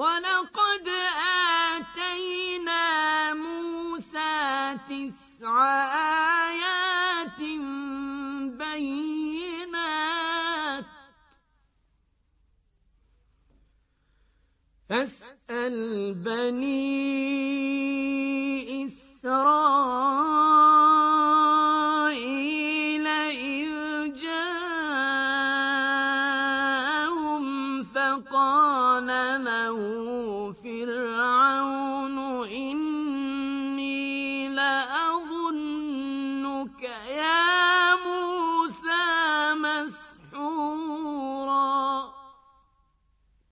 وَلَقَدْ آتَيْنَا مُوسَىٰ 9 آيَاتٍ بَيِّنَاتٍ فَاسْأَلْ بَنِي